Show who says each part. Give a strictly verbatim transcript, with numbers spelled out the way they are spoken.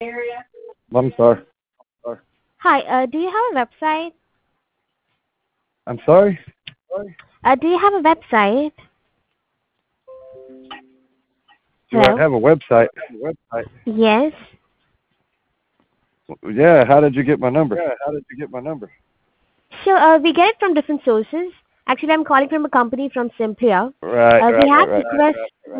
Speaker 1: I'm sorry.
Speaker 2: Hi, uh, do you have a website?
Speaker 1: I'm sorry?
Speaker 2: Uh, do you have a website?
Speaker 1: Do I
Speaker 2: Hello?
Speaker 1: have a website?
Speaker 2: Yes.
Speaker 1: Yeah, how did you get my number? Yeah, how did you get my number?
Speaker 2: Sure, uh, we get it from different sources. Actually, I'm calling from a company from Simplia.
Speaker 1: Right,
Speaker 2: Uh, we
Speaker 1: right,
Speaker 2: have
Speaker 1: right, right.
Speaker 2: requests